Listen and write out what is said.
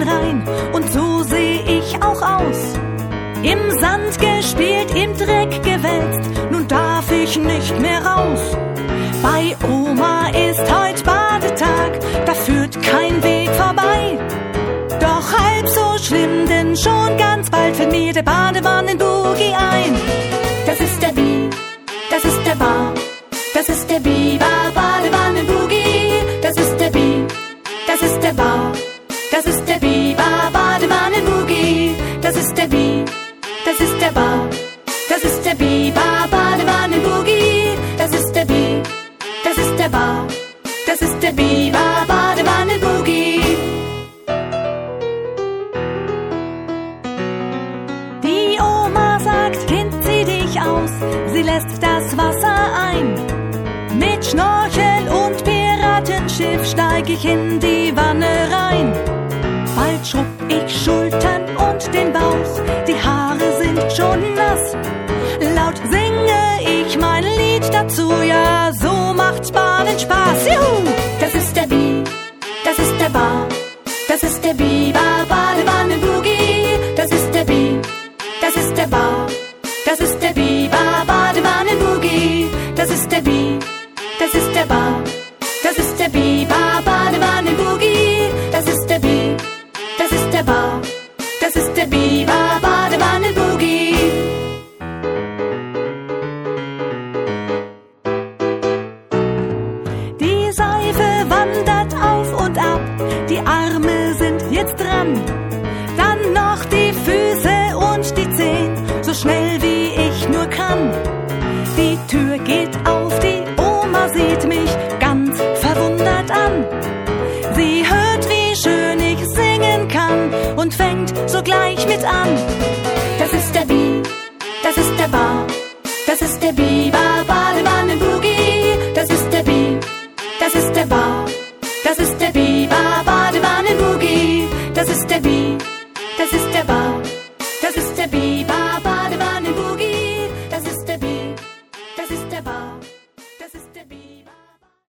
rein und so seh ich auch aus. Im Sand gespielt, im Dreck gewälzt, nun darf ich nicht mehr raus. Bei Oma ist heut Badetag, da führt kein Weg vorbei. Doch halb so schlimm, denn schon ganz bald fällt mir der Badewannenboogie ein. Das ist der Bi, das ist der Ba, das ist der Biber Badewannenboogie. Das ist der Bi, das ist der Ba, das ist der Biber Badewannenboogie. Das ist der Bi, das ist der Ba, das ist der Biber Badewannenboogie. Das ist der Bi, das ist der Ba, das ist der Biber Badewannenboogie. Die Oma sagt, Kind, zieh dich aus, sie lässt das Wasser ein. Mit Schnorchel und Piratenschiff steig ich in die Wanne rein. Bald schrubb ich Schultern und den Bauch, die Haare sind schon nass. Laut singe ich mein Lied dazu, ja, so macht's Baden Spaß. Juhu! Das ist der Bi, das ist der Ba, das ist der Biber Badewannenboogie. Das ist der Bi, das ist der Ba, das ist der Biber Badewannenboogie. Das ist der Bi, das ist der Ba, das ist der Biber Badewannenboogie. Das ist der Bi, das ist der Ba, das ist der Biber Badewannenboogie. Die Seife wandert auf und ab, die Arme sind jetzt dran. Dann noch die Füße und die Zehen, so schnell wie ich nur kann. Die Tür geht auf, die Oma sieht mich ganz verwundert an. Sie hört, wie schön ich singen kann und fängt sogleich mit an. Das ist der Bi, das ist der Ba, das ist der Biber Badewannenboogie. Das ist der Bi, das ist der Ba, das ist der Biber Badewannenboogie. Das ist der Bi, das ist der Ba, das ist der Biber